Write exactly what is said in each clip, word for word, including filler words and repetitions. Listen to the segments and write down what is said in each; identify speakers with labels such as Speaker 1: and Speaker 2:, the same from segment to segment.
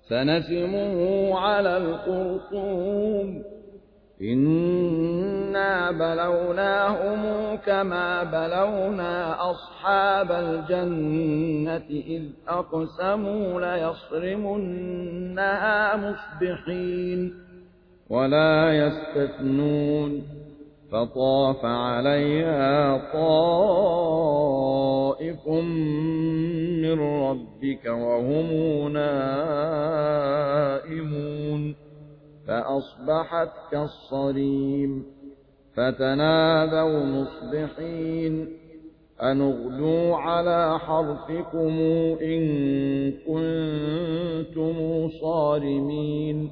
Speaker 1: سنسمه على الخرطوم إنا بلوناهم كما بلونا أصحاب الجنة إذ أقسموا ليصرمنها مصبحين ولا يستثنون فطاف عليها طائف من ربك وهم نائمون فأصبحت كالصريم فتنادوا مصبحين أن اغدوا على حرثكم إن كنتم صارمين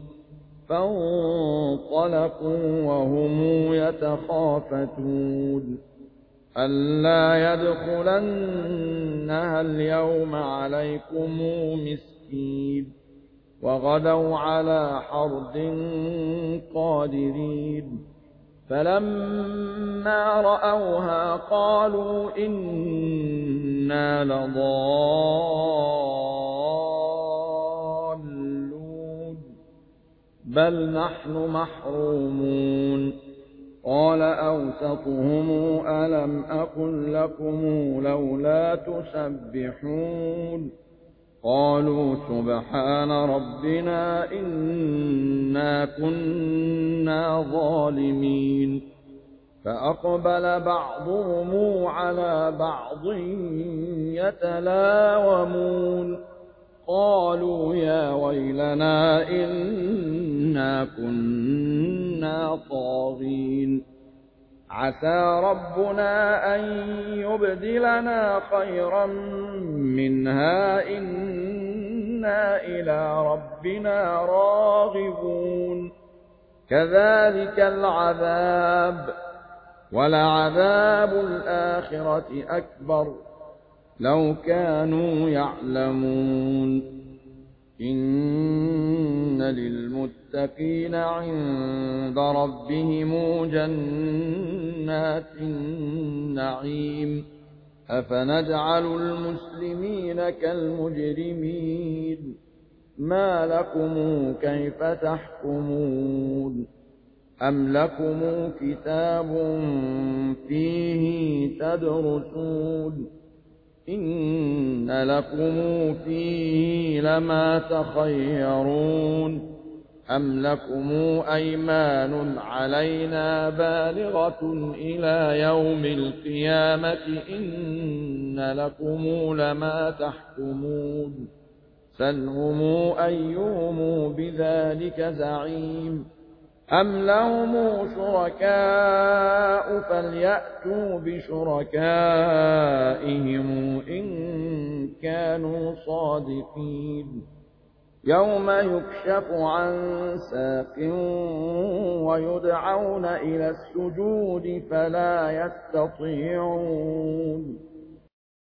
Speaker 1: فانطلقوا وهم يتخافتون ألا يدخلنها اليوم عليكم مسكين وغدوا على حرد قادرين فلما رأوها قالوا إنا لضالون بل نحن محرومون قال أوسطهم ألم أقل لكم لولا تسبحون قالوا سبحان ربنا إنا كنا ظالمين فأقبل بعضهم على بعض يتلاومون قالوا يا ويلنا إنا كنا طاغين عسى ربنا أن يبدلنا خيرا منها إنا إلى ربنا راغبون كذلك العذاب ولعذاب الآخرة أكبر لو كانوا يعلمون إن للمتقين عند ربهم جنات النعيم أفنجعل المسلمين كالمجرمين ما لكم كيف تحكمون أم لكم كتاب فيه تدرسون إن لكم فيه لما تخيرون أم لكم أيمان علينا بالغة إلى يوم القيامة إن لكم لما تحكمون سلهم أيهم بذلك زعيم أم لهم شركاء فليأتوا بشركائهم إن كانوا صادقين يوم يكشف عن ساق ويدعون إلى السجود فلا يستطيعون